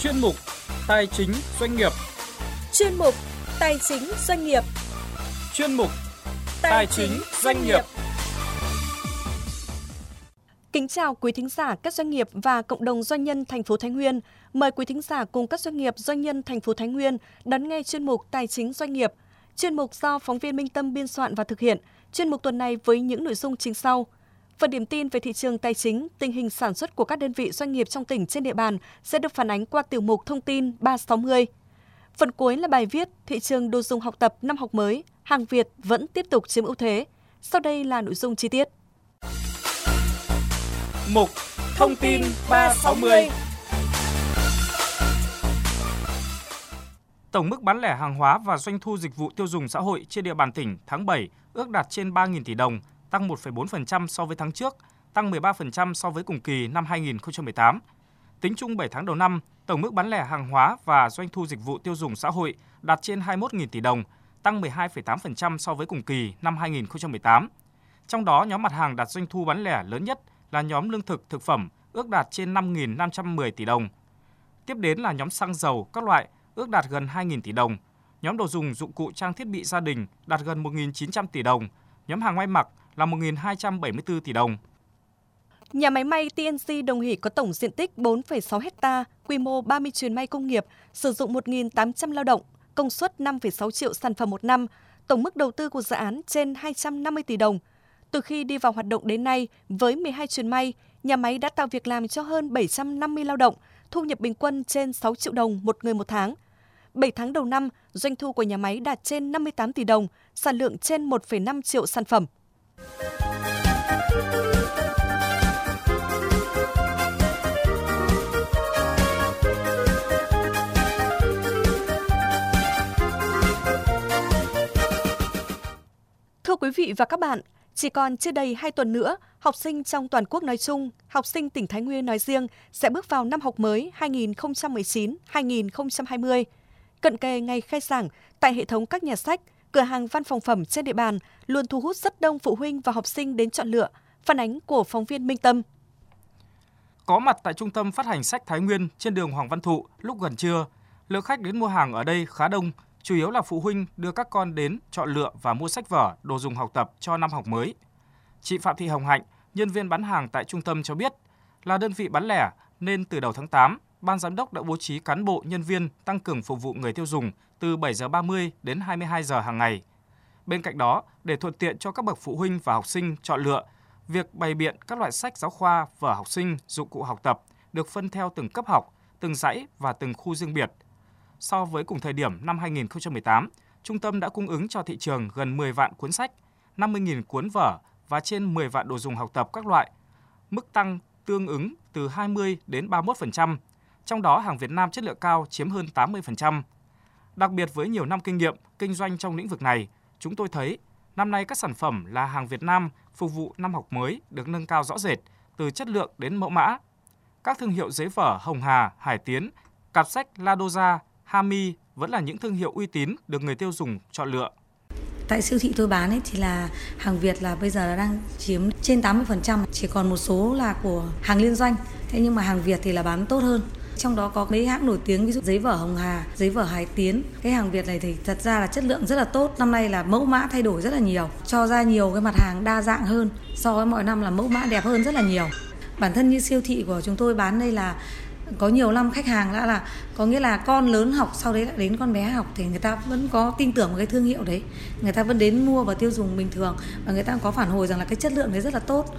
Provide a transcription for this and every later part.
Chuyên mục Tài chính doanh nghiệp. Chuyên mục Tài chính doanh nghiệp. Chuyên mục Tài chính doanh nghiệp. Kính chào quý thính giả các doanh nghiệp và cộng đồng doanh nhân thành phố Thái Nguyên. Mời quý thính giả cùng các doanh nghiệp doanh nhân thành phố Thái Nguyên đón nghe chuyên mục Tài chính doanh nghiệp. Chuyên mục do phóng viên Minh Tâm biên soạn và thực hiện. Chuyên mục tuần này với những nội dung chính sau: phần điểm tin về thị trường tài chính, tình hình sản xuất của các đơn vị doanh nghiệp trong tỉnh trên địa bàn sẽ được phản ánh qua tiểu mục thông tin 360. Phần cuối là bài viết thị trường đồ dùng học tập năm học mới, hàng Việt vẫn tiếp tục chiếm ưu thế. Sau đây là nội dung chi tiết. Mục Thông tin 360. Tổng mức bán lẻ hàng hóa và doanh thu dịch vụ tiêu dùng xã hội trên địa bàn tỉnh tháng 7 ước đạt trên 3.000 tỷ đồng, tăng 1,4% so với tháng trước, tăng 13% so với cùng kỳ năm 2018. Tính chung 7 tháng đầu năm, tổng mức bán lẻ hàng hóa và doanh thu dịch vụ tiêu dùng xã hội đạt trên 21.000 tỷ đồng, tăng 12,8% so với cùng kỳ năm 2018. Trong đó, nhóm mặt hàng đạt doanh thu bán lẻ lớn nhất là nhóm lương thực, thực phẩm, ước đạt trên 5.510 tỷ đồng. Tiếp đến là nhóm xăng dầu các loại, ước đạt gần 2.000 tỷ đồng. Nhóm đồ dùng dụng cụ trang thiết bị gia đình đạt gần 1.900 tỷ đồng. Nhóm hàng may mặc là 1.274 tỷ đồng. Nhà máy may TNC Đồng Hỷ có tổng diện tích 4,6 ha, quy mô 30 chuyến may công nghiệp, sử dụng 1.800 lao động, công suất 5,6 triệu sản phẩm một năm, tổng mức đầu tư của dự án trên 250 tỷ đồng. Từ khi đi vào hoạt động đến nay, với 12 chuyến may, nhà máy đã tạo việc làm cho hơn 750 lao động, thu nhập bình quân trên 6 triệu đồng một người một tháng. 7 tháng đầu năm, doanh thu của nhà máy đạt trên 58 tỷ đồng, sản lượng trên 1,5 triệu sản phẩm. Thưa quý vị và các bạn, chỉ còn chưa đầy 2 tuần nữa, học sinh trong toàn quốc nói chung, học sinh tỉnh Thái Nguyên nói riêng sẽ bước vào năm học mới 2019-2020. Cận kề ngày khai giảng, tại hệ thống các nhà sách, cửa hàng văn phòng phẩm trên địa bàn luôn thu hút rất đông phụ huynh và học sinh đến chọn lựa. Phản ánh của phóng viên Minh Tâm. Có mặt tại trung tâm phát hành sách Thái Nguyên trên đường Hoàng Văn Thụ lúc gần trưa, lượng khách đến mua hàng ở đây khá đông, chủ yếu là phụ huynh đưa các con đến chọn lựa và mua sách vở, đồ dùng học tập cho năm học mới. Chị Phạm Thị Hồng Hạnh, nhân viên bán hàng tại trung tâm cho biết, là đơn vị bán lẻ nên từ đầu tháng 8, ban giám đốc đã bố trí cán bộ nhân viên tăng cường phục vụ người tiêu dùng từ 7 giờ 30 đến 22 giờ hàng ngày. Bên cạnh đó, để thuận tiện cho các bậc phụ huynh và học sinh chọn lựa, việc bày biện các loại sách giáo khoa, vở học sinh, dụng cụ học tập được phân theo từng cấp học, từng dãy và từng khu riêng biệt. So với cùng thời điểm năm 2018, trung tâm đã cung ứng cho thị trường gần 10 vạn cuốn sách, 50.000 cuốn vở và trên 10 vạn đồ dùng học tập các loại. Mức tăng tương ứng từ 20 đến 31%, trong đó hàng Việt Nam chất lượng cao chiếm hơn 80%. Đặc biệt với nhiều năm kinh nghiệm kinh doanh trong lĩnh vực này, chúng tôi thấy năm nay các sản phẩm là hàng Việt Nam phục vụ năm học mới được nâng cao rõ rệt, từ chất lượng đến mẫu mã. Các thương hiệu giấy vở Hồng Hà, Hải Tiến, cặp sách Ladoza, Hami vẫn là những thương hiệu uy tín được người tiêu dùng chọn lựa. Tại siêu thị tôi bán thì là hàng Việt là bây giờ đang chiếm trên 80%, chỉ còn một số là của hàng liên doanh. Thế nhưng mà hàng Việt thì là bán tốt hơn. Trong đó có mấy hãng nổi tiếng, ví dụ giấy vở Hồng Hà, giấy vở Hải Tiến. Cái hàng Việt này thì thật ra là chất lượng rất là tốt. Năm nay là mẫu mã thay đổi rất là nhiều, cho ra nhiều cái mặt hàng đa dạng hơn. So với mọi năm là mẫu mã đẹp hơn rất là nhiều. Bản thân như siêu thị của chúng tôi bán đây là có nhiều năm khách hàng đã là có nghĩa là con lớn học, sau đấy lại đến con bé học thì người ta vẫn có tin tưởng vào cái thương hiệu đấy, người ta vẫn đến mua và tiêu dùng bình thường và người ta có phản hồi rằng là cái chất lượng đấy rất là tốt.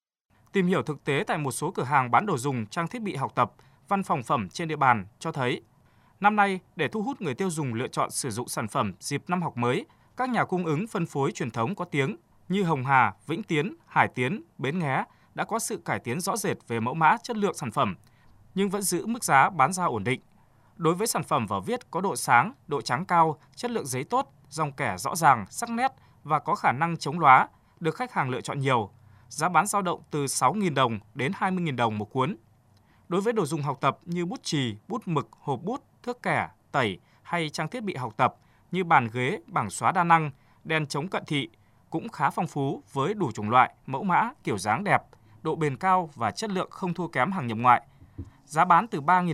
Tìm hiểu thực tế tại một số cửa hàng bán đồ dùng, trang thiết bị học tập, văn phòng phẩm trên địa bàn cho thấy, năm nay để thu hút người tiêu dùng lựa chọn sử dụng sản phẩm dịp năm học mới, các nhà cung ứng phân phối truyền thống có tiếng như Hồng Hà, Vĩnh Tiến, Hải Tiến, Bến Nghé đã có sự cải tiến rõ rệt về mẫu mã, chất lượng sản phẩm, nhưng vẫn giữ mức giá bán ra ổn định. Đối với sản phẩm vở viết có độ sáng, độ trắng cao, chất lượng giấy tốt, dòng kẻ rõ ràng, sắc nét và có khả năng chống lóa, được khách hàng lựa chọn nhiều. Giá bán dao động từ 6.000 đồng đến 20.000 đồng một cuốn. Đối với đồ dùng học tập như bút chì, bút mực, hộp bút, thước kẻ, tẩy hay trang thiết bị học tập như bàn ghế, bảng xóa đa năng, đèn chống cận thị cũng khá phong phú với đủ chủng loại, mẫu mã, kiểu dáng đẹp, độ bền cao và chất lượng không thua kém hàng nhập ngoại. Giá bán từ 3.000 đồng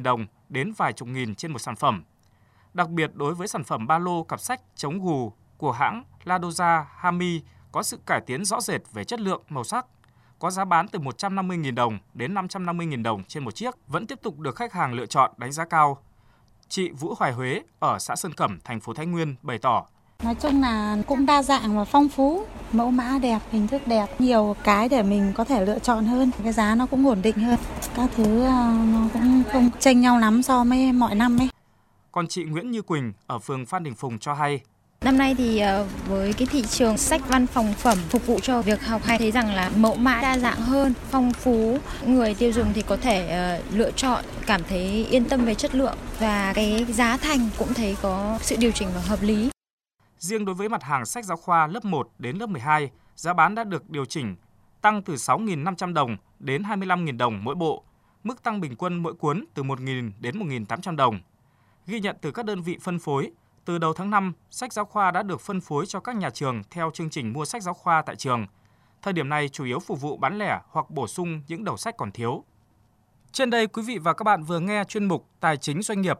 đến vài chục nghìn trên một sản phẩm. Đặc biệt đối với sản phẩm ba lô cặp sách chống gù của hãng Ladoza Hami có sự cải tiến rõ rệt về chất lượng, màu sắc, có giá bán từ 150.000 đồng đến 550.000 đồng trên một chiếc, vẫn tiếp tục được khách hàng lựa chọn đánh giá cao. Chị Vũ Hoài Huế ở xã Sơn Cẩm, thành phố Thái Nguyên bày tỏ. Nói chung là cũng đa dạng và phong phú, mẫu mã đẹp, hình thức đẹp, nhiều cái để mình có thể lựa chọn hơn, cái giá nó cũng ổn định hơn. Các thứ nó cũng không chênh nhau lắm so với mọi năm ấy. Còn chị Nguyễn Như Quỳnh ở phường Phan Đình Phùng cho hay. Năm nay thì với cái thị trường sách văn phòng phẩm phục vụ cho việc học hay thấy rằng là mẫu mã đa dạng hơn, phong phú, người tiêu dùng thì có thể lựa chọn, cảm thấy yên tâm về chất lượng và cái giá thành cũng thấy có sự điều chỉnh và hợp lý. Riêng đối với mặt hàng sách giáo khoa lớp 1 đến lớp 12, giá bán đã được điều chỉnh, tăng từ 6.500 đồng đến 25.000 đồng mỗi bộ, mức tăng bình quân mỗi cuốn từ 1.000 đến 1.800 đồng. Ghi nhận từ các đơn vị phân phối, từ đầu tháng 5, sách giáo khoa đã được phân phối cho các nhà trường theo chương trình mua sách giáo khoa tại trường. Thời điểm này chủ yếu phục vụ bán lẻ hoặc bổ sung những đầu sách còn thiếu. Trên đây, quý vị và các bạn vừa nghe chuyên mục Tài chính doanh nghiệp.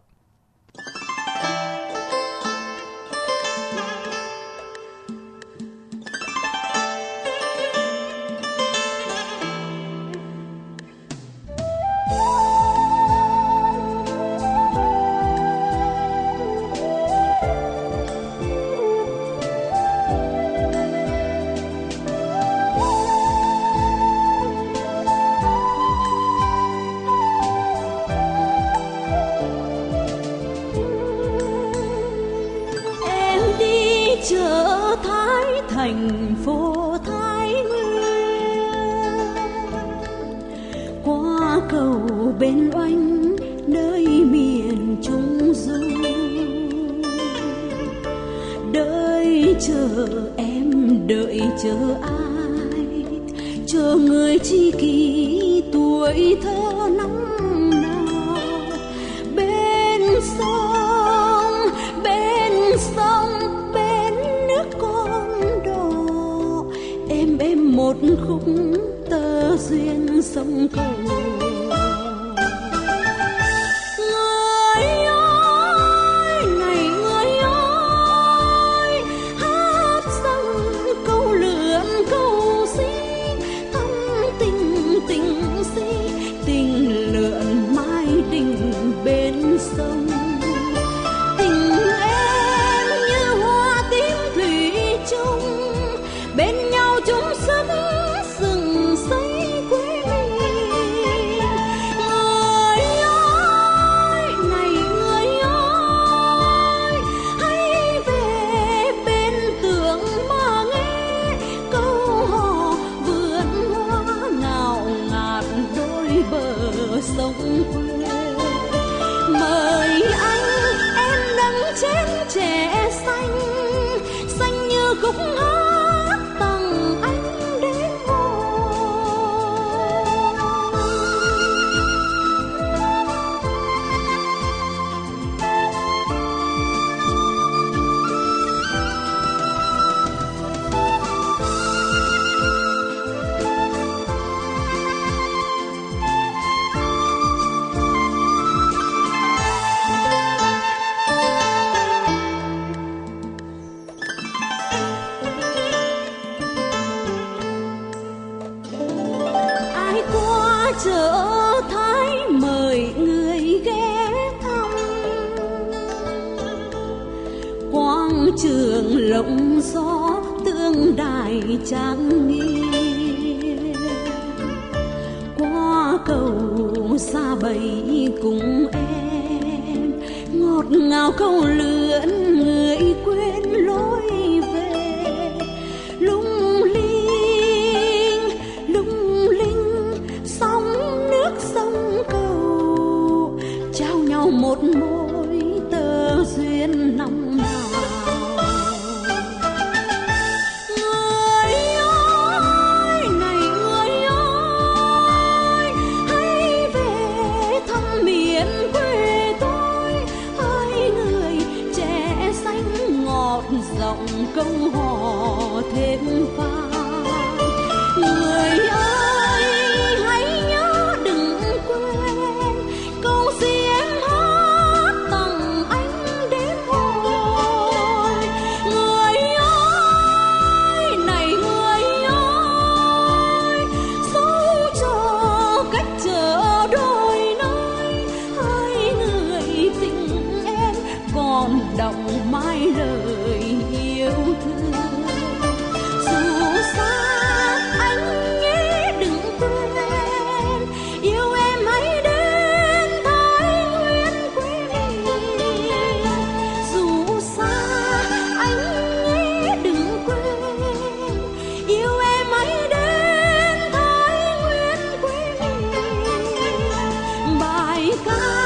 chợ Thái thành phố Thái Nguyên, qua cầu bên Oanh nơi miền Trung Du, đợi chờ em đợi chờ ai, chờ người tri kỷ tuổi thơ năm nào bên sông bên nước con đò, em một khúc tơ duyên sông cầu. Chợ Thái mời người ghé thăm, quang trường lộng gió tương đài trang nghiêm, qua cầu xa bầy cùng em ngọt ngào câu lượn người quên lối về, lung linh sóng nước sông cầu trao nhau một mối tơ duyên năm nào. Người ơi này người ơi, hãy về thăm miền quê tôi, hai người trẻ xanh ngọt giọng câu hò thêm vang. Người ơi hãy nhớ đừng quên câu gì em hát ca